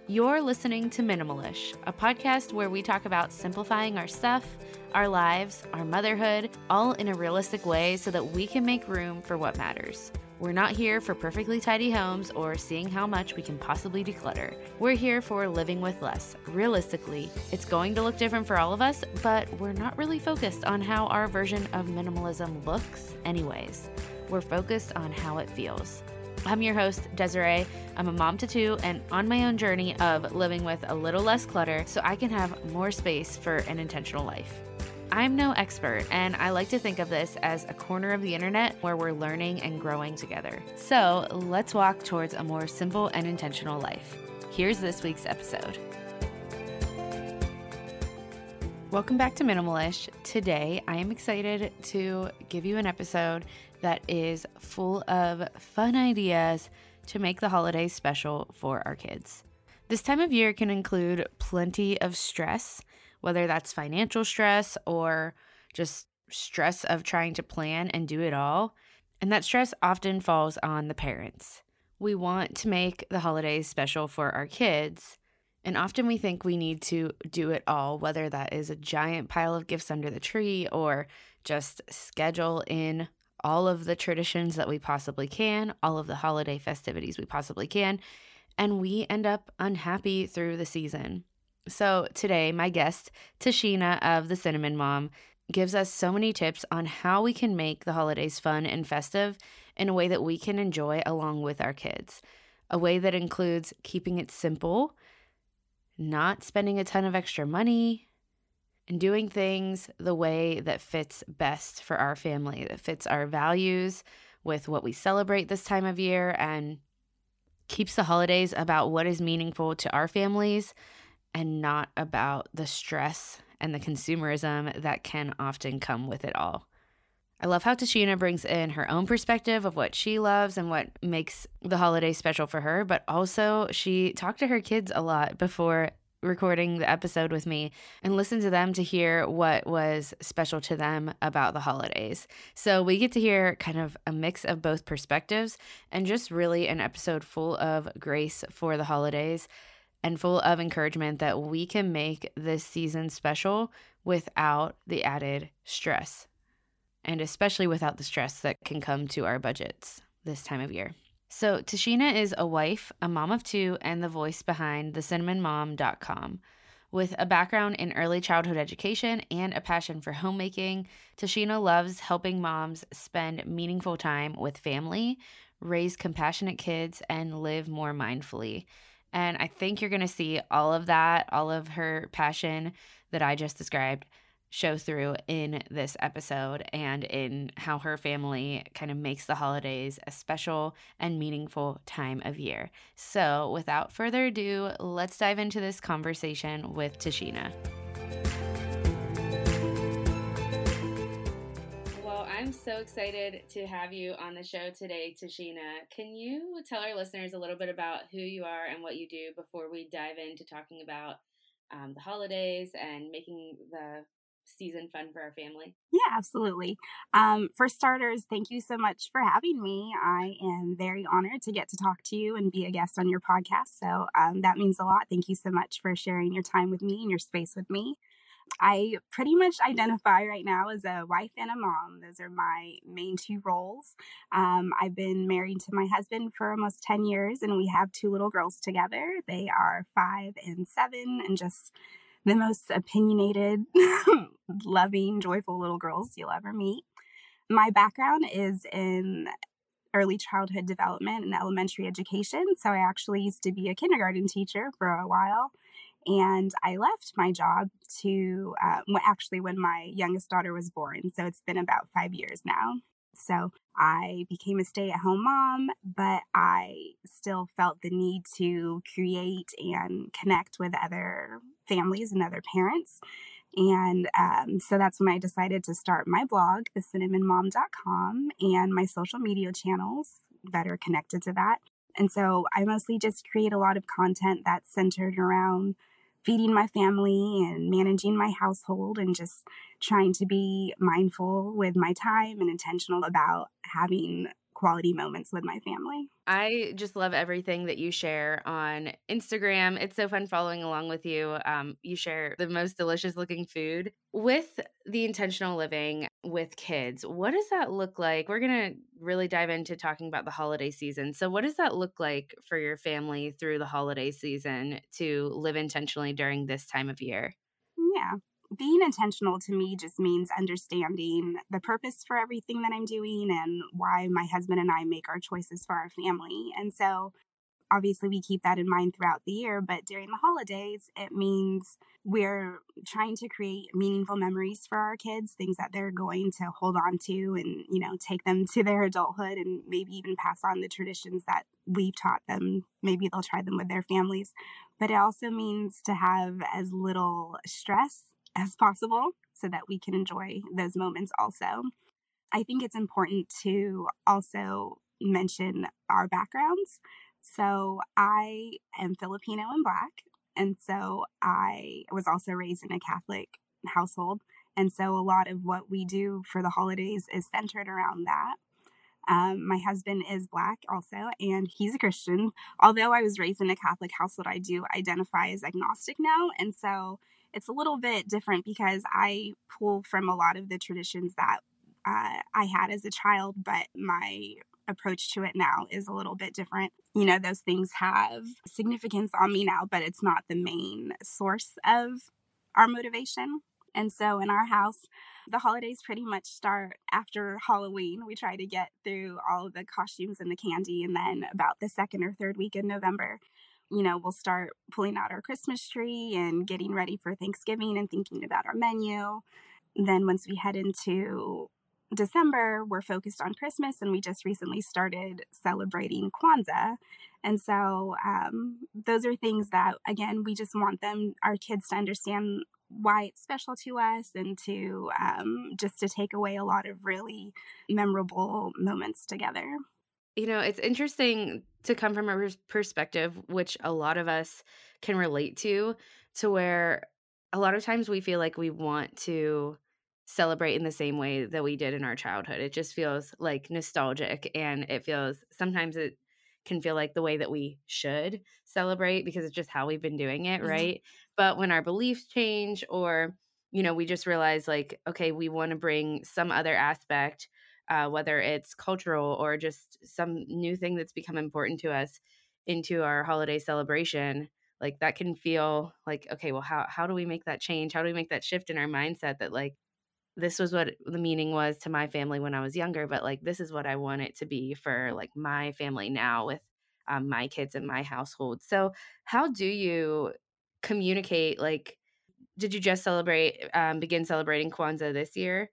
You're listening to Minimalish, a podcast where we talk about simplifying our stuff, our lives, our motherhood, all in a realistic way so that we can make room for what matters. We're not here for perfectly tidy homes or seeing how much we can possibly declutter. We're here for living with less. Realistically, it's going to look different for all of us, but we're not really focused on how our version of minimalism looks anyways. We're focused on how it feels. I'm your host, Desiree. I'm a mom to two and on my own journey of living with a little less clutter so I can have more space for an intentional life. I'm no expert, and I like to think of this as a corner of the internet where we're learning and growing together. So let's walk towards a more simple and intentional life. Here's this week's episode. Welcome back to Minimalish. Today, I am excited to give you an episode that is full of fun ideas to make the holidays special for our kids. This time of year can include plenty of stress, whether that's financial stress or just stress of trying to plan and do it all. And that stress often falls on the parents. We want to make the holidays special for our kids, and often we think we need to do it all, whether that is a giant pile of gifts under the tree or just schedule in all of the traditions that we possibly can, all of the holiday festivities we possibly can, and we end up unhappy through the season. So today, my guest, Tashina of The Cinnamon Mom, gives us so many tips on how we can make the holidays fun and festive in a way that we can enjoy along with our kids. A way that includes keeping it simple, not spending a ton of extra money, and doing things the way that fits best for our family, that fits our values with what we celebrate this time of year, and keeps the holidays about what is meaningful to our families and not about the stress and the consumerism that can often come with it all. I love how Tashina brings in her own perspective of what she loves and what makes the holidays special for her, but also she talked to her kids a lot before recording the episode with me and listened to them to hear what was special to them about the holidays. So we get to hear kind of a mix of both perspectives and just really an episode full of grace for the holidays and full of encouragement that we can make this season special without the added stress, and especially without the stress that can come to our budgets this time of year. So Tashina is a wife, a mom of two, and the voice behind thecinnamonmom.com. With a background in early childhood education and a passion for homemaking, Tashina loves helping moms spend meaningful time with family, raise compassionate kids, and live more mindfully. And I think you're going to see all of that, all of her passion that I just described, show through in this episode and in how her family kind of makes the holidays a special and meaningful time of year. So without further ado, let's dive into this conversation with Tashina. Well, I'm so excited to have you on the show today, Tashina. Can you tell our listeners a little bit about who you are and what you do before we dive into talking about the holidays and making the season fun for our family? Yeah, absolutely. For starters, thank you so much for having me. I am very honored to get to talk to you and be a guest on your podcast. So that means a lot. Thank you so much for sharing your time with me and your space with me. I pretty much identify right now as a wife and a mom. Those are my main two roles. I've been married to my husband for almost 10 years, and we have two little girls together. They are 5 and 7, and just the most opinionated, loving, joyful little girls you'll ever meet. My background is in early childhood development and elementary education. So I actually used to be a kindergarten teacher for a while. And I left my job to, when my youngest daughter was born. So it's been about 5 years now. So I became a stay-at-home mom, but I still felt the need to create and connect with other families and other parents. And so that's when I decided to start my blog, thecinnamonmom.com, and my social media channels that are connected to that. And so I mostly just create a lot of content that's centered around feeding my family and managing my household and just trying to be mindful with my time and intentional about having quality moments with my family. I just love everything that you share on Instagram. It's so fun following along with you. You share the most delicious looking food. With the intentional living with kids, what does that look like? We're going to really dive into talking about the holiday season. So, what does that look like for your family through the holiday season to live intentionally during this time of year? Yeah. Being intentional to me just means understanding the purpose for everything that I'm doing and why my husband and I make our choices for our family. And so obviously we keep that in mind throughout the year, but during the holidays, it means we're trying to create meaningful memories for our kids, things that they're going to hold on to and, take them to their adulthood and maybe even pass on the traditions that we've taught them. Maybe they'll try them with their families. But it also means to have as little stress as possible so that we can enjoy those moments also. I think it's important to also mention our backgrounds. So I am Filipino and Black. And so I was also raised in a Catholic household. And so a lot of what we do for the holidays is centered around that. My husband is Black also, and he's a Christian. Although I was raised in a Catholic household, I do identify as agnostic now. And so it's a little bit different because I pull from a lot of the traditions that I had as a child, but my approach to it now is a little bit different. Those things have significance on me now, but it's not the main source of our motivation. And so in our house, the holidays pretty much start after Halloween. We try to get through all of the costumes and the candy. And then about the second or third week in November, we'll start pulling out our Christmas tree and getting ready for Thanksgiving and thinking about our menu. Then once we head into December, we're focused on Christmas, and we just recently started celebrating Kwanzaa. And so those are things that, again, we just want our kids to understand why it's special to us and to just to take away a lot of really memorable moments together. It's interesting to come from a perspective, which a lot of us can relate to where a lot of times we feel like we want to celebrate in the same way that we did in our childhood. It just feels like nostalgic, and sometimes it can feel like the way that we should celebrate because it's just how we've been doing it, Yeah. right? But when our beliefs change or, we just realize like, okay, we want to bring some other aspect, whether it's cultural or just some new thing that's become important to us into our holiday celebration, like that can feel like, okay, well, how do we make that change? How do we make that shift in our mindset that like this was what the meaning was to my family when I was younger, but like this is what I want it to be for like my family now with my kids and my household. So, how do you communicate? Like, did you just begin celebrating Kwanzaa this year?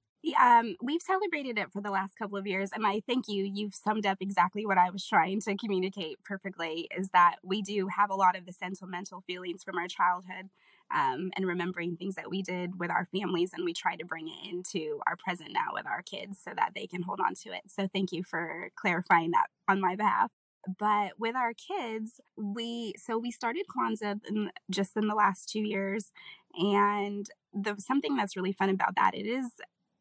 We've celebrated it for the last couple of years, and I thank you. You've summed up exactly what I was trying to communicate perfectly. Is that we do have a lot of the sentimental feelings from our childhood, and remembering things that we did with our families, and we try to bring it into our present now with our kids so that they can hold on to it. So thank you for clarifying that on my behalf. But with our kids, we started Kwanzaa just in the last 2 years, and something that's really fun about that, it is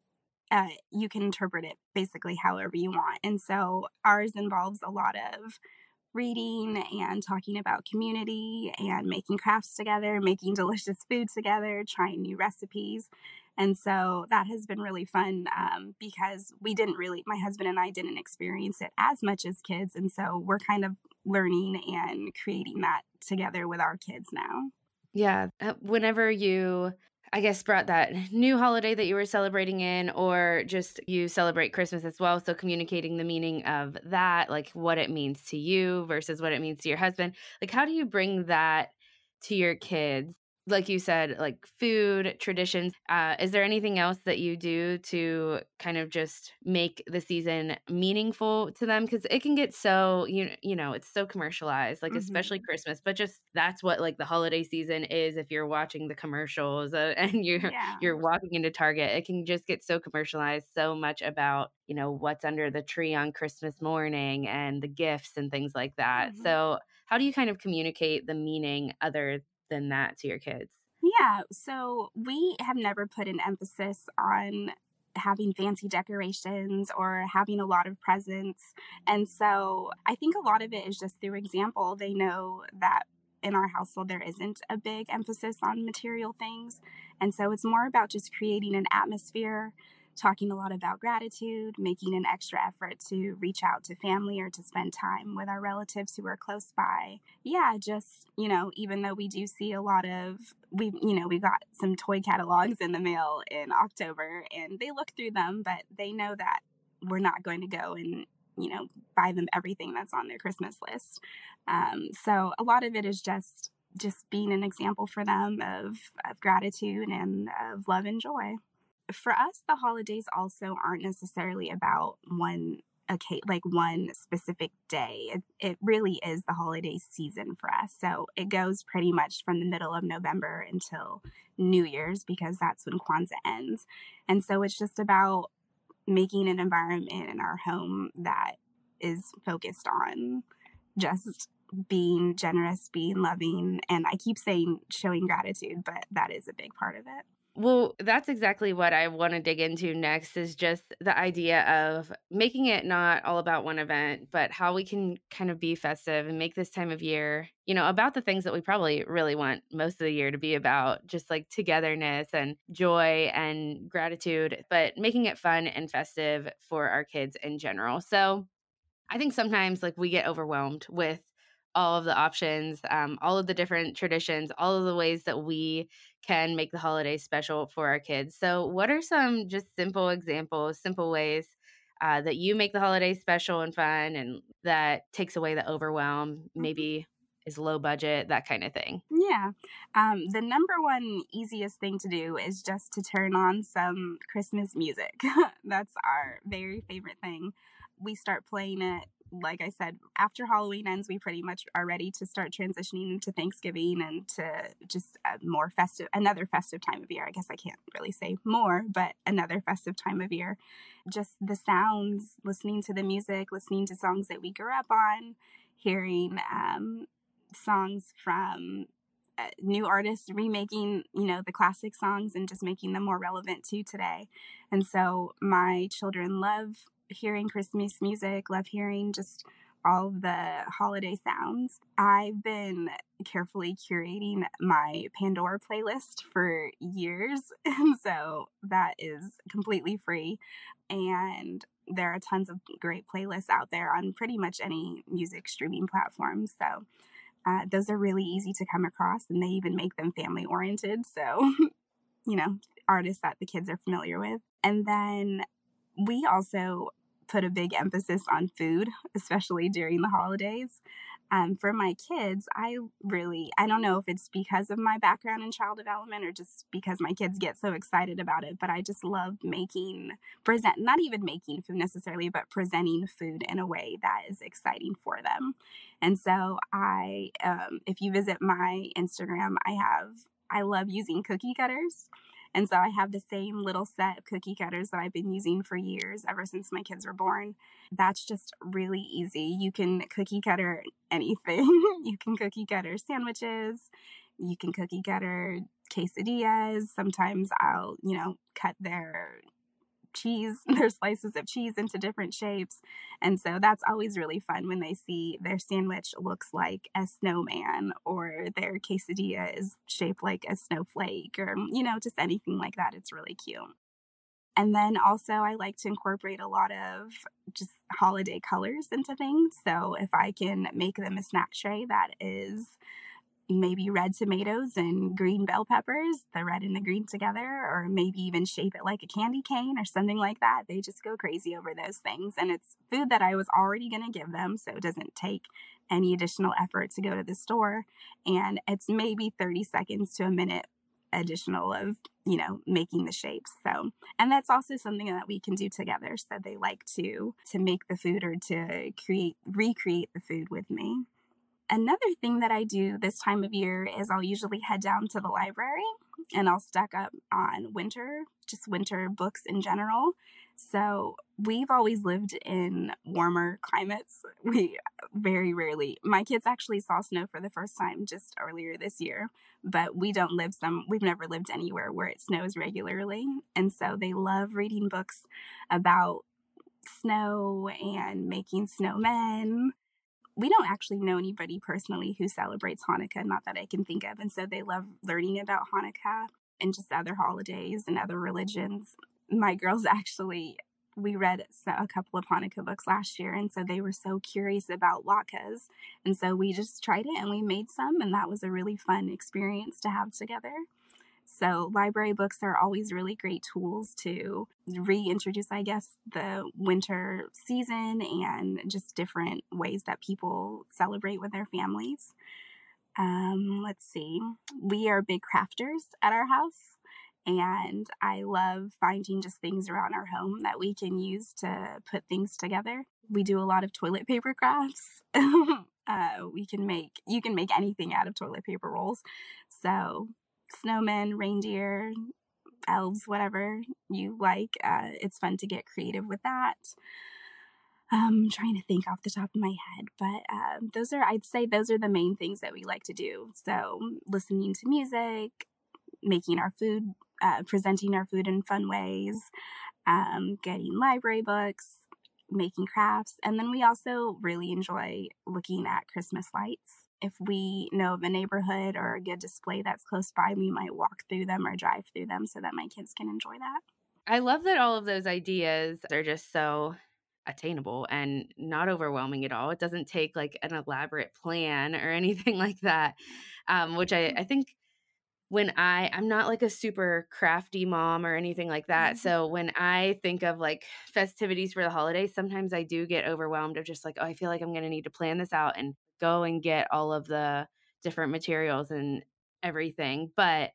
you can interpret it basically however you want. And so ours involves a lot of reading and talking about community and making crafts together, making delicious food together, trying new recipes. And so that has been really fun because my husband and I didn't experience it as much as kids. And so we're kind of learning and creating that together with our kids now. Yeah. Whenever you, I guess, brought that new holiday that you were celebrating in, or just you celebrate Christmas as well. So communicating the meaning of that, like what it means to you versus what it means to your husband. Like, how do you bring that to your kids? Like you said, like food, traditions. Is there anything else that you do to kind of just make the season meaningful to them? Because it can get so it's so commercialized, like especially Hmm. Christmas. But just that's what like the holiday season is. If you're watching the commercials and Yeah. you're walking into Target, it can just get so commercialized. So much about what's under the tree on Christmas morning and the gifts and things like that. Mhm. So how do you kind of communicate the meaning other than that to your kids? Yeah, so we have never put an emphasis on having fancy decorations or having a lot of presents. And so I think a lot of it is just through example. They know that in our household, there isn't a big emphasis on material things. And so it's more about just creating an atmosphere, talking a lot about gratitude, making an extra effort to reach out to family or to spend time with our relatives who are close by. Yeah, just, even though we do see a lot of, we got some toy catalogs in the mail in October and they look through them, but they know that we're not going to go and, buy them everything that's on their Christmas list. So a lot of it is just being an example for them of gratitude and of love and joy. For us, the holidays also aren't necessarily about one specific day. It really is the holiday season for us. So it goes pretty much from the middle of November until New Year's, because that's when Kwanzaa ends. And so it's just about making an environment in our home that is focused on just being generous, being loving, and I keep saying showing gratitude, but that is a big part of it. Well, that's exactly what I want to dig into next, is just the idea of making it not all about one event, but how we can kind of be festive and make this time of year, about the things that we probably really want most of the year to be about, just like togetherness and joy and gratitude, but making it fun and festive for our kids in general. So I think sometimes we get overwhelmed with all of the options, all of the different traditions, all of the ways that we can make the holidays special for our kids. So, what are some just simple examples, simple ways that you make the holidays special and fun, and that takes away the overwhelm? Maybe is low budget, that kind of thing. Yeah. The number one easiest thing to do is just to turn on some Christmas music. That's our very favorite thing. We start playing it, like I said, after Halloween ends, we pretty much are ready to start transitioning into Thanksgiving and to just another festive time of year. I guess I can't really say more, but another festive time of year. Just the sounds, listening to the music, listening to songs that we grew up on, hearing songs from new artists remaking, the classic songs and just making them more relevant to today. And so my children love hearing Christmas music, love hearing just all the holiday sounds. I've been carefully curating my Pandora playlist for years, and so that is completely free. And there are tons of great playlists out there on pretty much any music streaming platform. So those are really easy to come across, and they even make them family oriented. So, artists that the kids are familiar with. And then we also put a big emphasis on food, especially during the holidays. For my kids, I don't know if it's because of my background in child development or just because my kids get so excited about it, but I just love not even making food necessarily, but presenting food in a way that is exciting for them. And so if you visit my Instagram, I love using cookie cutters. And so I have the same little set of cookie cutters that I've been using for years, ever since my kids were born. That's just really easy. You can cookie cutter anything. You can cookie cutter sandwiches. You can cookie cutter quesadillas. Sometimes I'll, cut their slices of cheese into different shapes. And so that's always really fun when they see their sandwich looks like a snowman or their quesadilla is shaped like a snowflake or, just anything like that. It's really cute. And then also I like to incorporate a lot of just holiday colors into things. So if I can make them a snack tray that is maybe red tomatoes and green bell peppers, the red and the green together, or maybe even shape it like a candy cane or something like that. They just go crazy over those things. And it's food that I was already going to give them, so it doesn't take any additional effort to go to the store. And it's maybe 30 seconds to a minute additional of, making the shapes. So, and that's also something that we can do together. So they like to make the food or to recreate the food with me. Another thing that I do this time of year is I'll usually head down to the library and I'll stack up on winter books in general. So we've always lived in warmer climates. We very rarely, my kids actually saw snow for the first time just earlier this year, but we've never lived anywhere where it snows regularly. And so they love reading books about snow and making snowmen. We don't actually know anybody personally who celebrates Hanukkah, not that I can think of. And so they love learning about Hanukkah and just other holidays and other religions. My girls actually, we read a couple of Hanukkah books last year, and so they were so curious about latkes. And so we just tried it and we made some, and that was a really fun experience to have together. So library books are always really great tools to reintroduce, I guess, the winter season and just different ways that people celebrate with their families. Let's see. We are big crafters at our house, and I love finding just things around our home that we can use to put things together. We do a lot of toilet paper crafts. You can make anything out of toilet paper rolls. So snowmen, reindeer, elves, whatever you like. It's fun to get creative with that. I'm trying to think off the top of my head, but I'd say those are the main things that we like to do. So listening to music, making our food, presenting our food in fun ways, getting library books, making crafts. And then we also really enjoy looking at Christmas lights. If we know of a neighborhood or a good display that's close by, we might walk through them or drive through them so that my kids can enjoy that. I love that all of those ideas are just so attainable and not overwhelming at all. It doesn't take like an elaborate plan or anything like that, which I think I'm not like a super crafty mom or anything like that. So when I think of like festivities for the holidays, sometimes I do get overwhelmed of just like, oh, I feel like I'm going to need to plan this out and go and get all of the different materials and everything. But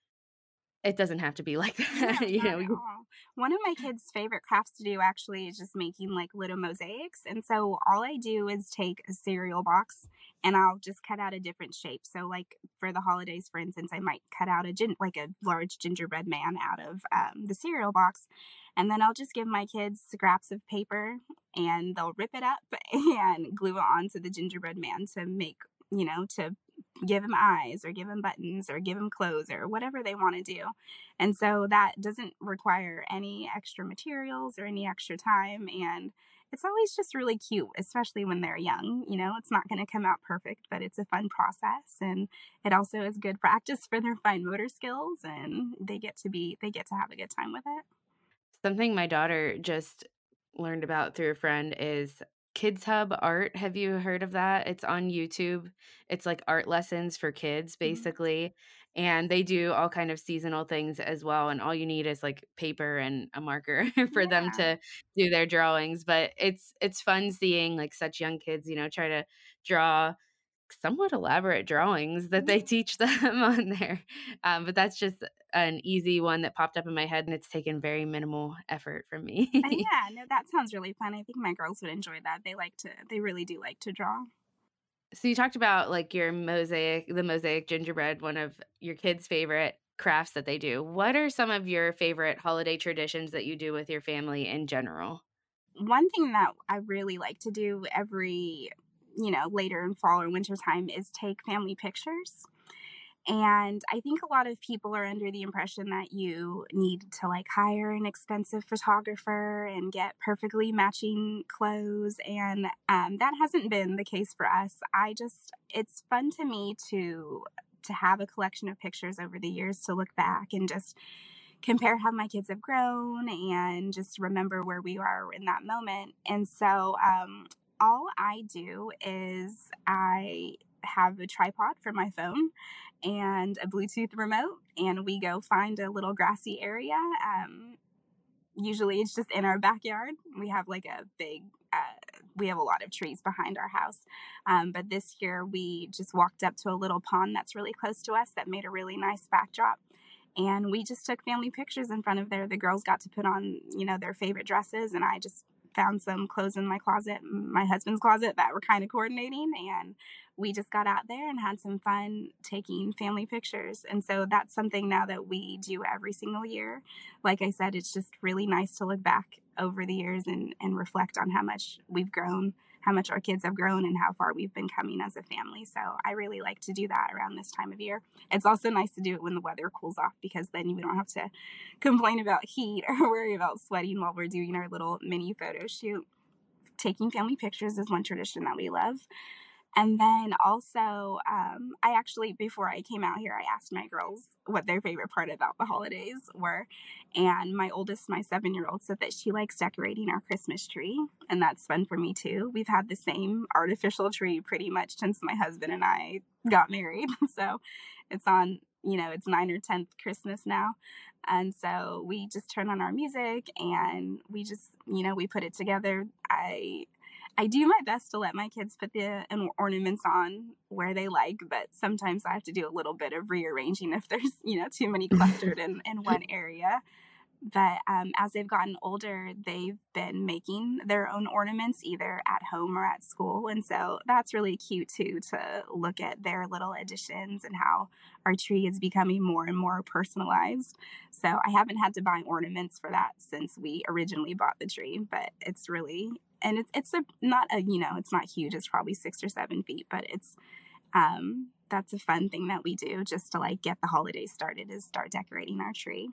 it doesn't have to be like that. No, not at all. One of my kids' favorite crafts to do actually is just making like little mosaics. And so all I do is take a cereal box and I'll just cut out a different shape. So like for the holidays, for instance, I might cut out like a large gingerbread man out of the cereal box. And then I'll just give my kids scraps of paper and they'll rip it up and glue it onto the gingerbread man to make, to give him eyes or give him buttons or give him clothes or whatever they want to do. And so that doesn't require any extra materials or any extra time. And it's always just really cute, especially when they're young. It's not going to come out perfect, but it's a fun process. And it also is good practice for their fine motor skills. And they get to have a good time with it. Something my daughter just learned about through a friend is Kids Hub Art. Have you heard of that? It's on YouTube. It's like art lessons for kids, basically. And they do all kind of seasonal things as well. And all you need is like paper and a marker for them Yeah. to do their drawings. But it's fun seeing like such young kids, try to draw somewhat elaborate drawings that they teach them on there. But that's just an easy one that popped up in my head, and it's taken very minimal effort from me. Yeah, no, that sounds really fun. I think my girls would enjoy that. They really do like to draw. So you talked about like the mosaic gingerbread, one of your kids' favorite crafts that they do. What are some of your favorite holiday traditions that you do with your family in general? One thing that I really like to do every, later in fall or winter time is take family pictures. And I think a lot of people are under the impression that you need to like hire an expensive photographer and get perfectly matching clothes. And that hasn't been the case for us. It's fun to me to have a collection of pictures over the years to look back and just compare how my kids have grown and just remember where we are in that moment. And so all I do is I have a tripod for my phone and a Bluetooth remote, and we go find a little grassy area. Usually it's just in our backyard. We have like we have a lot of trees behind our house. But this year we just walked up to a little pond that's really close to us that made a really nice backdrop. And we just took family pictures in front of there. The girls got to put on, their favorite dresses, and I just found some clothes in my closet, my husband's closet, that were kind of coordinating, and we just got out there and had some fun taking family pictures. And so that's something now that we do every single year. Like I said, it's just really nice to look back over the years and reflect on how much we've grown, how much our kids have grown, and how far we've been coming as a family. So I really like to do that around this time of year. It's also nice to do it when the weather cools off, because then we don't have to complain about heat or worry about sweating while we're doing our little mini photo shoot. Taking family pictures is one tradition that we love. And then also, I actually, before I came out here, I asked my girls what their favorite part about the holidays were. And my oldest, my 7-year-old, said that she likes decorating our Christmas tree. And that's fun for me too. We've had the same artificial tree pretty much since my husband and I got married. So it's on, it's 9th or 10th Christmas now. And so we just turn on our music and we just, we put it together. I do my best to let my kids put the ornaments on where they like, but sometimes I have to do a little bit of rearranging if there's, too many clustered in one area. But as they've gotten older, they've been making their own ornaments either at home or at school. And so that's really cute too, to look at their little additions and how our tree is becoming more and more personalized. So I haven't had to buy ornaments for that since we originally bought the tree, but it's really, and it's not huge. It's probably 6 or 7 feet, but it's, that's a fun thing that we do just to get the holidays started, is start decorating our tree.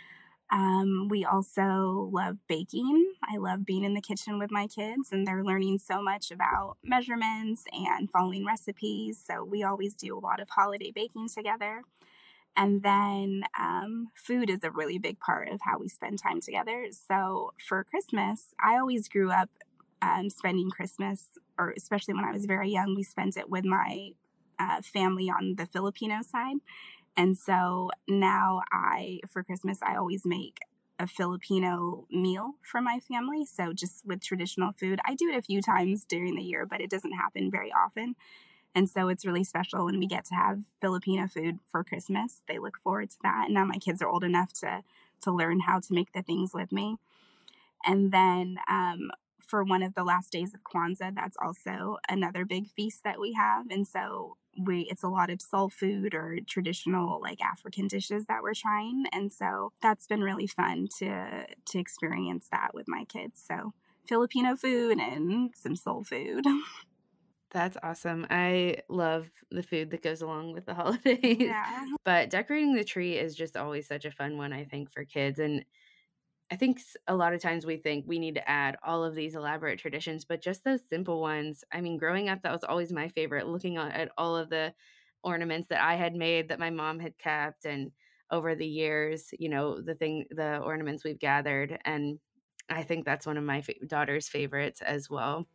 We also love baking. I love being in the kitchen with my kids, and they're learning so much about measurements and following recipes. So we always do a lot of holiday baking together. And then food is a really big part of how we spend time together. So for Christmas, I always grew up spending Christmas, or especially when I was very young, we spent it with my family on the Filipino side. And so now for Christmas, I always make a Filipino meal for my family. So just with traditional food, I do it a few times during the year, but it doesn't happen very often. And so it's really special when we get to have Filipino food for Christmas. They look forward to that. And now my kids are old enough to learn how to make the things with me. And then for one of the last days of Kwanzaa, that's also another big feast that we have. And so it's a lot of soul food or traditional African dishes that we're trying. And so that's been really fun to experience that with my kids. So Filipino food and some soul food. That's awesome. I love the food that goes along with the holidays. Yeah. But decorating the tree is just always such a fun one, I think, for kids. And I think a lot of times we think we need to add all of these elaborate traditions, but just those simple ones. I mean, growing up, that was always my favorite, looking at all of the ornaments that I had made that my mom had kept, and over the years, the ornaments we've gathered. And I think that's one of my daughter's favorites as well.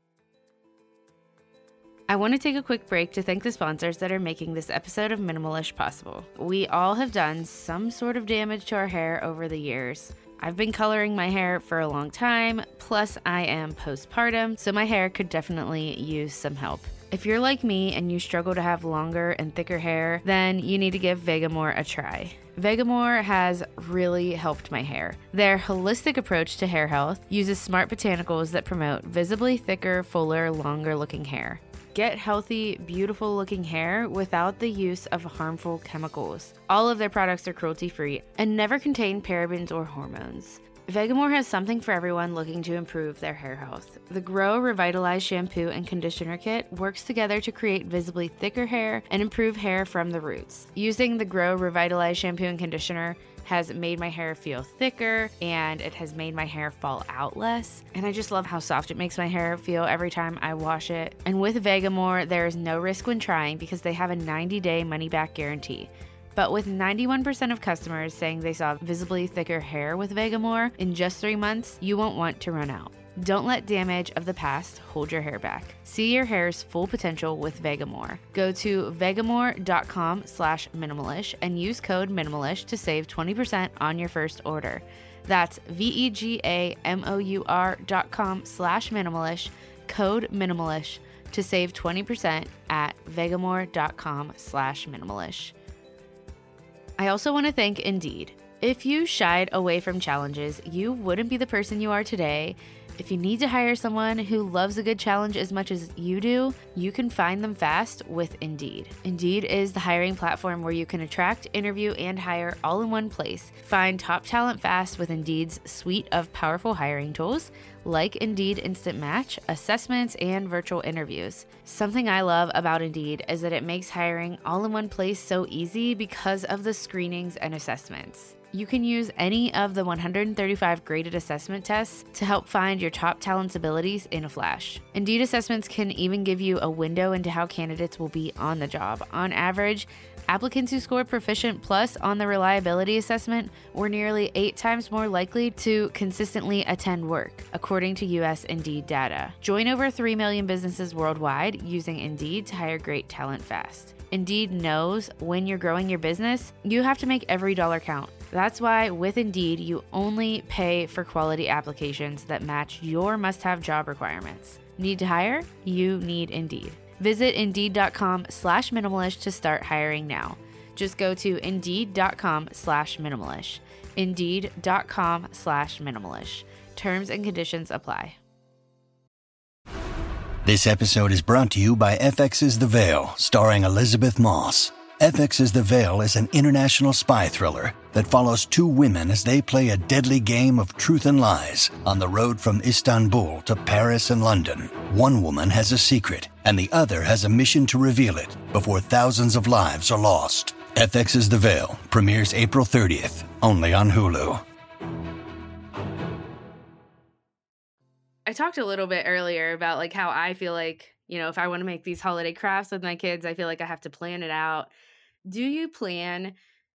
I want to take a quick break to thank the sponsors that are making this episode of Minimalish possible. We all have done some sort of damage to our hair over the years. I've been coloring my hair for a long time, plus I am postpartum, so my hair could definitely use some help. If you're like me and you struggle to have longer and thicker hair, then you need to give Vegamour a try. Vegamour has really helped my hair. Their holistic approach to hair health uses smart botanicals that promote visibly thicker, fuller, longer looking hair. Get healthy, beautiful looking hair without the use of harmful chemicals. All of their products are cruelty-free and never contain parabens or hormones. Vegamour has something for everyone looking to improve their hair health. The Grow Revitalize Shampoo and Conditioner Kit works together to create visibly thicker hair and improve hair from the roots. Using the Grow Revitalize Shampoo and Conditioner has made my hair feel thicker, and it has made my hair fall out less. And I just love how soft it makes my hair feel every time I wash it. And with Vegamour, there is no risk when trying because they have a 90-day money-back guarantee. But with 91% of customers saying they saw visibly thicker hair with Vegamour in just 3 months, you won't want to run out. Don't let damage of the past hold your hair back. See your hair's full potential with Vegamour. Go to vegamour.com/minimalish and use code minimalish to save 20% on your first order. That's vegamour.com/minimalish, code minimalish to save 20% at vegamour.com/minimalish. I also want to thank Indeed. If you shied away from challenges, you wouldn't be the person you are today. If you need to hire someone who loves a good challenge as much as you do, you can find them fast with Indeed. Indeed is the hiring platform where you can attract, interview, and hire all in one place. Find top talent fast with Indeed's suite of powerful hiring tools like Indeed Instant Match, assessments, and virtual interviews. Something I love about Indeed is that it makes hiring all in one place so easy because of the screenings and assessments. You can use any of the 135 graded assessment tests to help find your top talent's abilities in a flash. Indeed assessments can even give you a window into how candidates will be on the job. On average, applicants who score Proficient Plus on the reliability assessment were nearly 8 times more likely to consistently attend work, according to US Indeed data. Join over 3 million businesses worldwide using Indeed to hire great talent fast. Indeed knows when you're growing your business, you have to make every dollar count. That's why with Indeed, you only pay for quality applications that match your must-have job requirements. Need to hire? You need Indeed. Visit Indeed.com/minimalish to start hiring now. Just go to Indeed.com/minimalish. Indeed.com/minimalish. Terms and conditions apply. This episode is brought to you by FX's The Veil, starring Elizabeth Moss. FX's The Veil is an international spy thriller that follows two women as they play a deadly game of truth and lies on the road from Istanbul to Paris and London. One woman has a secret, and the other has a mission to reveal it before thousands of lives are lost. FX's The Veil premieres April 30th, only on Hulu. I talked a little bit earlier about like how I feel like, if I want to make these holiday crafts with my kids, I feel like I have to plan it out. Do you plan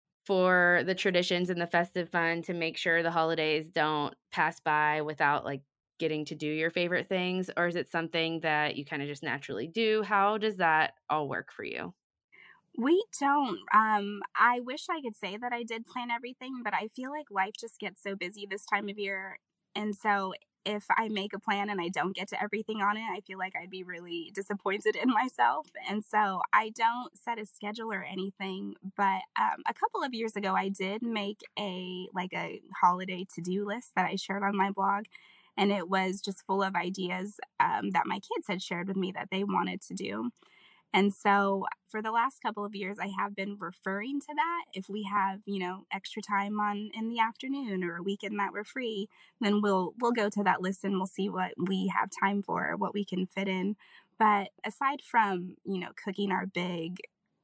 for the traditions and the festive fun to make sure the holidays don't pass by without like getting to do your favorite things? Or is it something that you kind of just naturally do? How does that all work for you? We don't. I wish I could say that I did plan everything, but I feel like life just gets so busy this time of year. And so if I make a plan and I don't get to everything on it, I feel like I'd be really disappointed in myself. And so I don't set a schedule or anything. But a couple of years ago, I did make a holiday to-do list that I shared on my blog. And it was just full of ideas that my kids had shared with me that they wanted to do. And so for the last couple of years, I have been referring to that. If we have, extra time on in the afternoon or a weekend that we're free, then we'll go to that list and we'll see what we have time for, what we can fit in. But aside from, cooking our big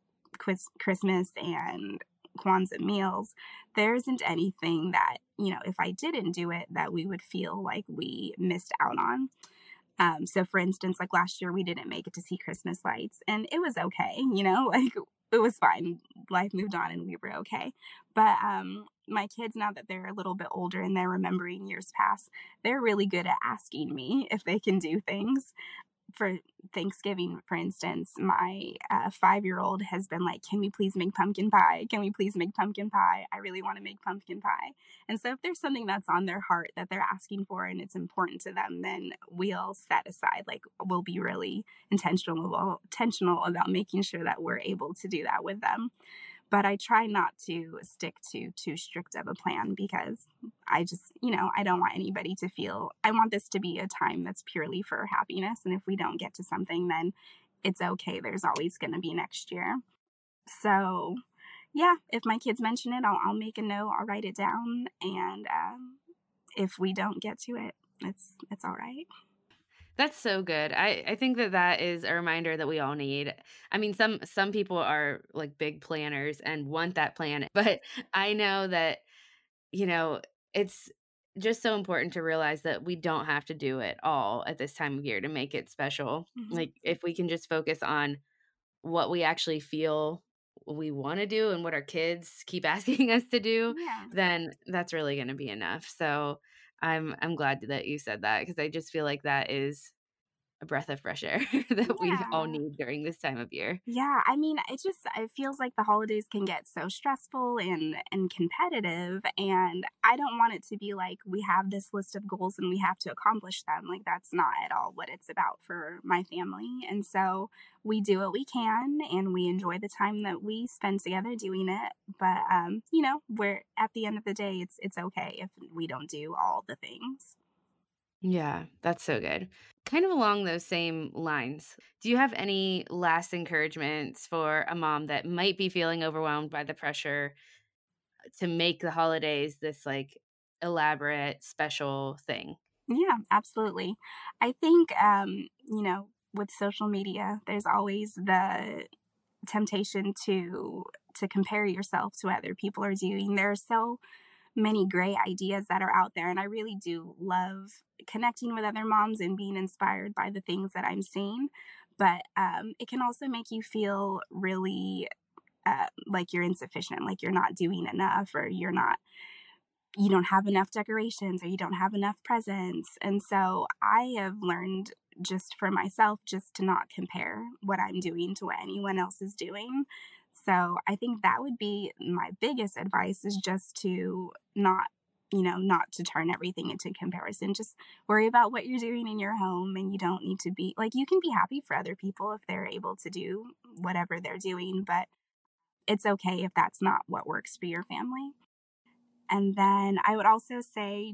Christmas and Kwanzaa meals, there isn't anything that, if I didn't do it, that we would feel like we missed out on. So for instance, like last year, we didn't make it to see Christmas lights and it was okay, like it was fine. Life moved on and we were okay. But my kids, now that they're a little bit older and they're remembering years past, they're really good at asking me if they can do things. For Thanksgiving, for instance, my 5-year-old has been like, can we please make pumpkin pie? Can we please make pumpkin pie? I really want to make pumpkin pie. And so if there's something that's on their heart that they're asking for and it's important to them, then we'll set aside, like we'll be really intentional about making sure that we're able to do that with them. But I try not to stick to too strict of a plan because I just, I don't want anybody to feel, I want this to be a time that's purely for happiness. And if we don't get to something, then it's okay. There's always going to be next year. So yeah, if my kids mention it, I'll make a note, I'll write it down. And if we don't get to it, it's all right. That's so good. I think that is a reminder that we all need. I mean, some people are like big planners and want that plan, but I know that, it's just so important to realize that we don't have to do it all at this time of year to make it special. Mm-hmm. Like if we can just focus on what we actually feel we want to do and what our kids keep asking us to do, then that's really going to be enough. So I'm glad that you said that because I just feel like that is a breath of fresh air that we all Yeah. need during this time of year. Yeah, I mean, it feels like the holidays can get so stressful and competitive, and I don't want it to be like we have this list of goals and we have to accomplish them. Like that's not at all what it's about for my family. And so we do what we can and we enjoy the time that we spend together doing it. But you know, we're at the end of the day it's okay if we don't do all the things. Yeah, that's so good. Kind of along those same lines, do you have any last encouragements for a mom that might be feeling overwhelmed by the pressure to make the holidays this like elaborate, special thing? Yeah, absolutely. I think, you know, with social media, there's always the temptation to compare yourself to what other people are doing. There are so many great ideas that are out there, and I really do love connecting with other moms and being inspired by the things that I'm seeing. But it can also make you feel really like you're insufficient, like you're not doing enough, or you don't have enough decorations or you don't have enough presents. And so I have learned just for myself just to not compare what I'm doing to what anyone else is doing. So I think that would be my biggest advice is just to not, you know, not to turn everything into comparison. Just worry about what you're doing in your home and you don't need to be like you can be happy for other people if they're able to do whatever they're doing, but it's okay if that's not what works for your family. And then I would also say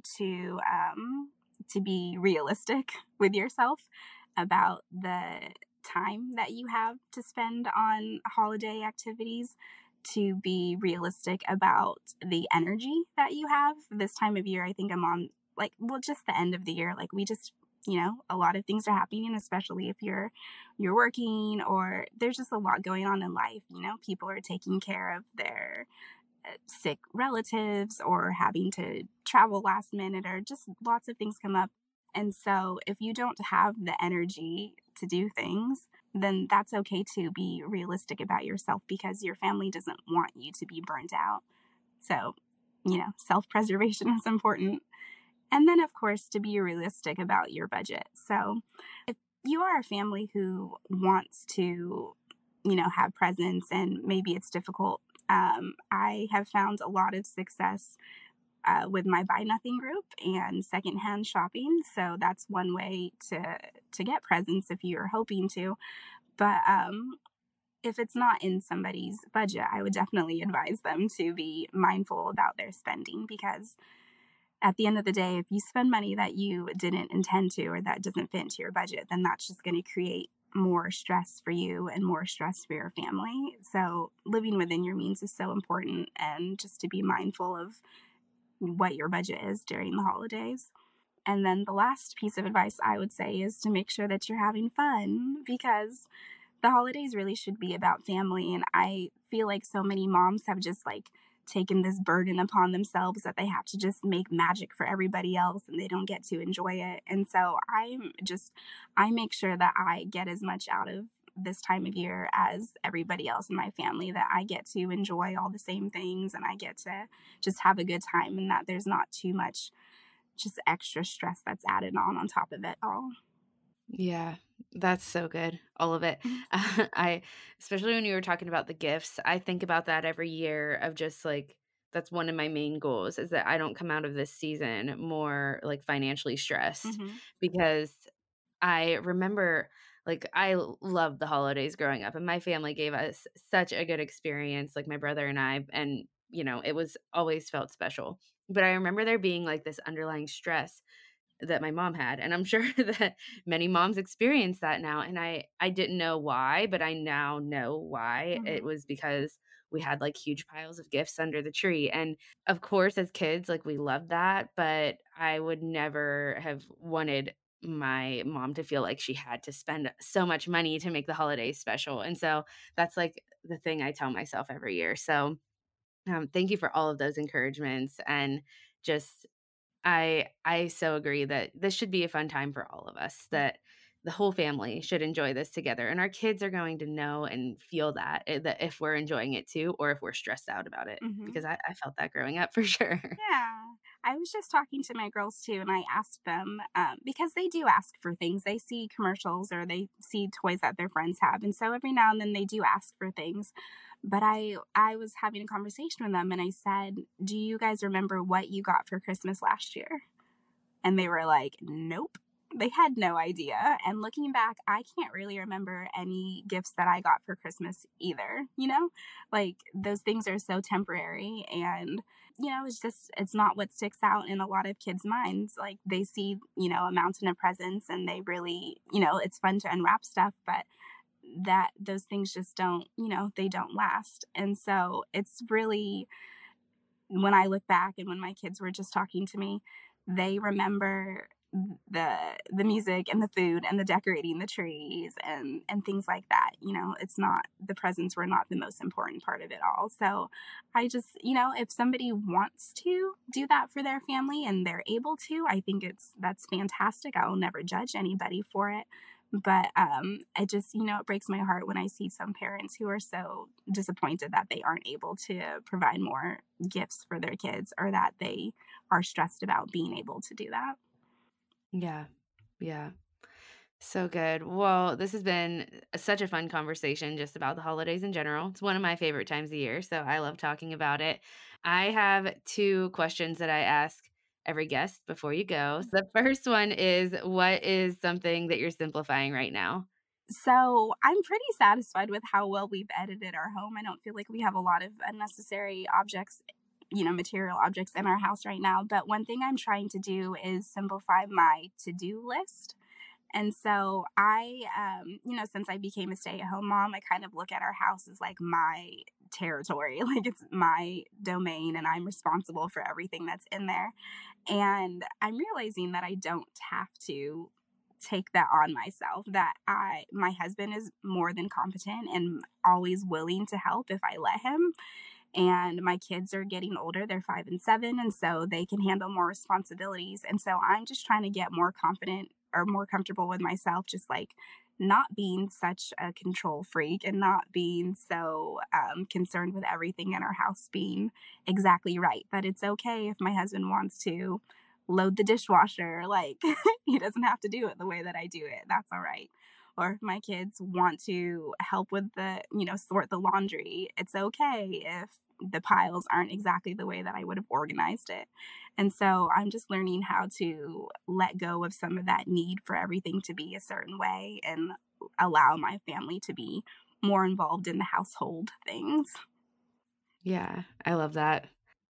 to be realistic with yourself about the time that you have to spend on holiday activities, to be realistic about the energy that you have this time of year. I think I'm on like, well, just the end of the year. Like we just, you know, a lot of things are happening, especially if you're working or there's just a lot going on in life. You know, people are taking care of their sick relatives or having to travel last minute or just lots of things come up. And so if you don't have the energy to do things, then that's okay to be realistic about yourself because your family doesn't want you to be burnt out. So, you know, self preservation is important. And then, of course, to be realistic about your budget. So, if you are a family who wants to, you know, have presents and maybe it's difficult, I have found a lot of success with my buy nothing group and secondhand shopping. So that's one way to get presents if you're hoping to. But if it's not in somebody's budget, I would definitely advise them to be mindful about their spending because at the end of the day, if you spend money that you didn't intend to or that doesn't fit into your budget, then that's just going to create more stress for you and more stress for your family. So, living within your means is so important, and just to be mindful of what your budget is during the holidays. And then the last piece of advice I would say is to make sure that you're having fun because the holidays really should be about family. And I feel like so many moms have just like taken this burden upon themselves that they have to just make magic for everybody else and they don't get to enjoy it. And so I make sure that I get as much out of this time of year as everybody else in my family, that I get to enjoy all the same things and I get to just have a good time and that there's not too much just extra stress that's added on top of it all. Yeah, that's so good. All of it. I especially when you were talking about the gifts, I think about that every year of just like that's one of my main goals is that I don't come out of this season more like financially stressed Mm-hmm. because I remember like loved the holidays growing up and my family gave us such a good experience like my brother and I and you know, it was always felt special. But I remember there being like this underlying stress that my mom had, and I'm sure that many moms experience that now, and I didn't know why, but I now know why. It Mm-hmm. was because we had, like, huge piles of gifts under the tree, and, of course, as kids, like, we loved that, but I would never have wanted my mom to feel like she had to spend so much money to make the holidays special, and so that's, like, the thing I tell myself every year, so, thank you for all of those encouragements, and just I so agree that this should be a fun time for all of us, that the whole family should enjoy this together. And our kids are going to know and feel that if we're enjoying it too, or if we're stressed out about it, Hmm. because I felt that growing up for sure. Yeah. I was just talking to my girls too, and I asked them because they do ask for things. They see commercials or they see toys that their friends have. And so every now and then they do ask for things. But I was having a conversation with them and I said, "Do you guys remember what you got for Christmas last year?" And they were like, "Nope." They had no idea. And looking back, I can't really remember any gifts that I got for Christmas either, you know? Like those things are so temporary and it's not what sticks out in a lot of kids' minds. Like they see, a mountain of presents and they really, it's fun to unwrap stuff, but that those things just don't, they don't last. And so it's really, when I look back and when my kids were just talking to me, they remember the music and the food and the decorating the trees and things like that. It's not, the presents were not the most important part of it all. So I just, if somebody wants to do that for their family and they're able to, I think that's fantastic. I will never judge anybody for it. But it just, it breaks my heart when I see some parents who are so disappointed that they aren't able to provide more gifts for their kids or that they are stressed about being able to do that. Yeah. Yeah. So good. Well, this has been such a fun conversation just about the holidays in general. It's one of my favorite times of year, so I love talking about it. I have two questions that I ask every guest before you go. So the first one is, what is something that you're simplifying right now? So I'm pretty satisfied with how well we've edited our home. I don't feel like we have a lot of unnecessary objects, material objects in our house right now. But one thing I'm trying to do is simplify my to-do list. And so since I became a stay-at-home mom, I kind of look at our house as like my territory, like it's my domain and I'm responsible for everything that's in there. And I'm realizing that I don't have to take that on myself, that my husband is more than competent and always willing to help if I let him. And my kids are getting older, they're 5 and 7, and so they can handle more responsibilities. And so I'm just trying to get more confident or more comfortable with myself, just like not being such a control freak and not being so concerned with everything in our house being exactly right. That it's okay if my husband wants to load the dishwasher, like he doesn't have to do it the way that I do it. That's all right. Or if my kids want to help with sort the laundry, it's okay if the piles aren't exactly the way that I would have organized it. And so I'm just learning how to let go of some of that need for everything to be a certain way and allow my family to be more involved in the household things. Yeah, I love that.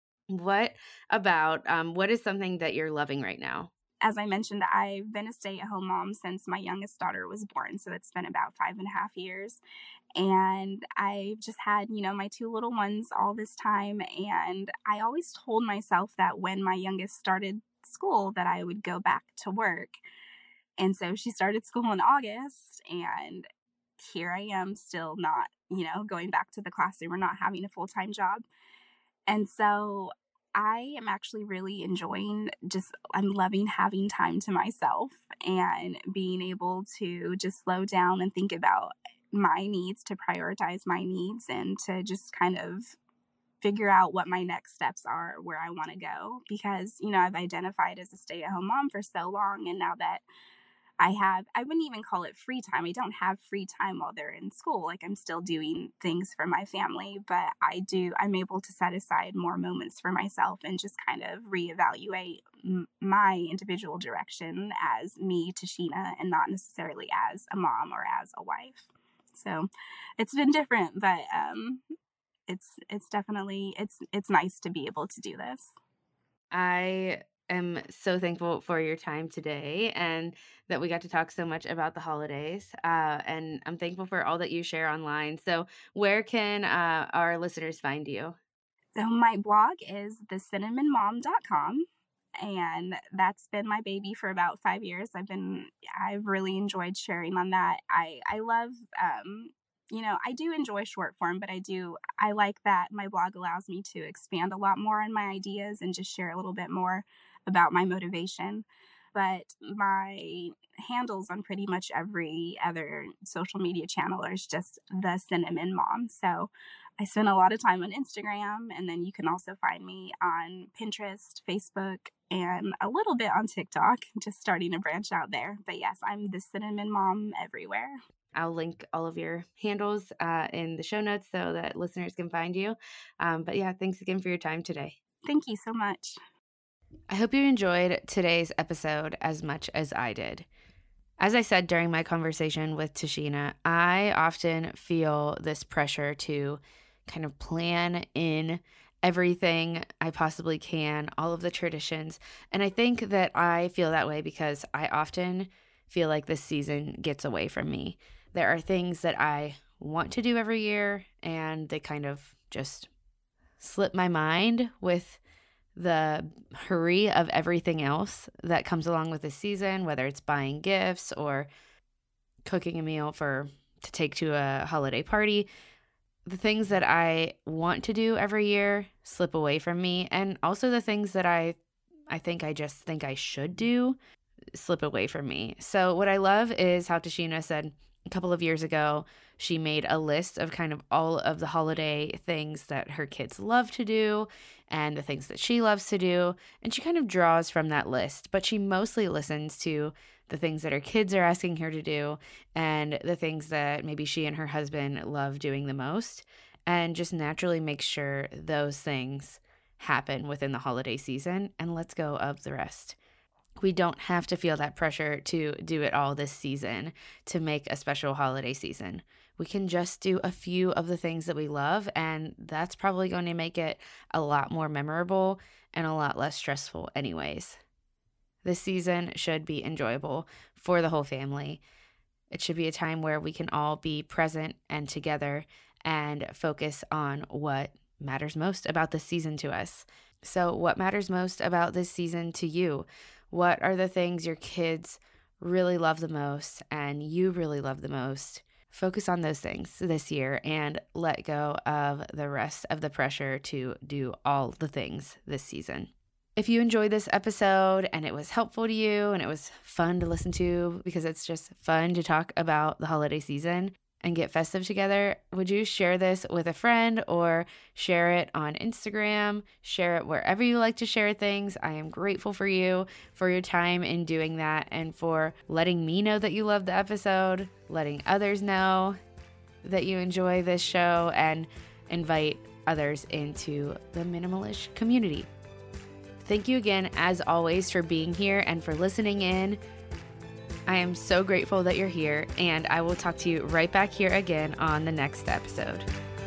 What is something that you're loving right now? As I mentioned, I've been a stay-at-home mom since my youngest daughter was born. So it's been about 5.5 years. And I've just had, my two little ones all this time. And I always told myself that when my youngest started school that I would go back to work. And so she started school in August and here I am still not, going back to the classroom or not having a full-time job. And so I am actually really enjoying I'm loving having time to myself and being able to just slow down and think about my needs, to prioritize my needs and to just kind of figure out what my next steps are, where I want to go. Because, I've identified as a stay-at-home mom for so long. And now that I wouldn't even call it free time. I don't have free time while they're in school. Like I'm still doing things for my family, but I'm able to set aside more moments for myself and just kind of reevaluate my individual direction as me, Tashina, and not necessarily as a mom or as a wife. So it's been different, but it's definitely, it's nice to be able to do this. I am so thankful for your time today and that we got to talk so much about the holidays. And I'm thankful for all that you share online. So where can our listeners find you? So my blog is thecinnamonmom.com. And that's been my baby for about 5 years. I've really enjoyed sharing on that. I love, I do enjoy short form, but I like that my blog allows me to expand a lot more on my ideas and just share a little bit more about my motivation. but my handles on pretty much every other social media channel is just the Cinnamon Mom. So I spend a lot of time on Instagram, and then you can also find me on Pinterest, Facebook, and a little bit on TikTok, just starting to branch out there. But yes, I'm the Cinnamon Mom everywhere. I'll link all of your handles in the show notes so that listeners can find you. But yeah, thanks again for your time today. Thank you so much. I hope you enjoyed today's episode as much as I did. As I said during my conversation with Tashina, I often feel this pressure to kind of plan in everything I possibly can, all of the traditions. And I think that I feel that way because I often feel like this season gets away from me. There are things that I want to do every year, and they kind of just slip my mind with the hurry of everything else that comes along with this season, whether it's buying gifts or cooking a meal to take to a holiday party. The things that I want to do every year slip away from me, and also the things that I think I should do slip away from me. So what I love is how Tashina said a couple of years ago, she made a list of kind of all of the holiday things that her kids love to do and the things that she loves to do. And she kind of draws from that list, but she mostly listens to the things that her kids are asking her to do and the things that maybe she and her husband love doing the most, and just naturally makes sure those things happen within the holiday season and lets go of the rest. We don't have to feel that pressure to do it all this season to make a special holiday season. We can just do a few of the things that we love, and that's probably going to make it a lot more memorable and a lot less stressful anyways. This season should be enjoyable for the whole family. It should be a time where we can all be present and together and focus on what matters most about this season to us. So what matters most about this season to you? What are the things your kids really love the most and you really love the most? Focus on those things this year and let go of the rest of the pressure to do all the things this season. If you enjoyed this episode and it was helpful to you and it was fun to listen to because it's just fun to talk about the holiday season and get festive together, would you share this with a friend or share it on Instagram? Share it wherever you like to share things. I am grateful for you for your time in doing that and for letting me know that you love the episode, letting others know that you enjoy this show, and invite others into the Minimalish community. Thank you again, as always, for being here and for listening in. I am so grateful that you're here, and I will talk to you right back here again on the next episode.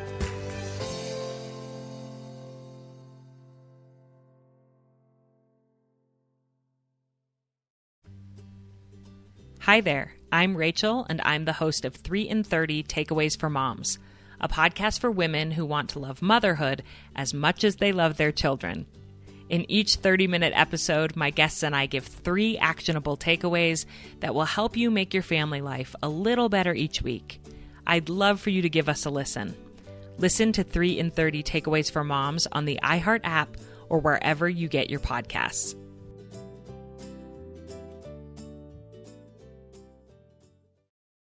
Hi there, I'm Rachel, and I'm the host of 3 in 30 Takeaways for Moms, a podcast for women who want to love motherhood as much as they love their children. In each 30-minute episode, my guests and I give 3 actionable takeaways that will help you make your family life a little better each week. I'd love for you to give us a listen. Listen to 3 in 30 Takeaways for Moms on the iHeart app or wherever you get your podcasts.